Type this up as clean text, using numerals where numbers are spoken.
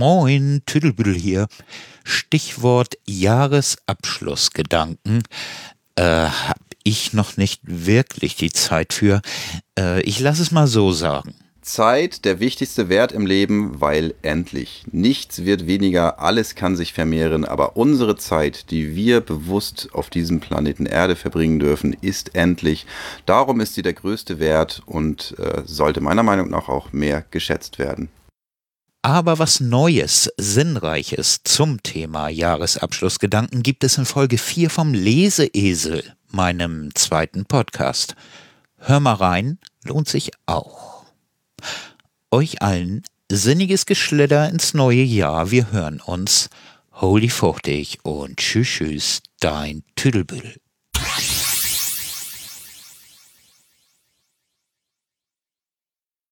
Moin, Tüdelbüdel hier. Stichwort Jahresabschlussgedanken. Hab ich noch nicht wirklich die Zeit für. Ich lasse es mal so sagen. Zeit, der wichtigste Wert im Leben, weil endlich. Nichts wird weniger, alles kann sich vermehren, aber unsere Zeit, die wir bewusst auf diesem Planeten Erde verbringen dürfen, ist endlich. Darum ist sie der größte Wert und sollte meiner Meinung nach auch mehr geschätzt werden. Aber was Neues, Sinnreiches zum Thema Jahresabschlussgedanken gibt es in Folge 4 vom Leseesel, meinem zweiten Podcast. Hör mal rein, lohnt sich auch. Euch allen sinniges Geschlitter ins neue Jahr. Wir hören uns. Holy fuchtig und tschüss, tschüss, dein Tüdelbüdel.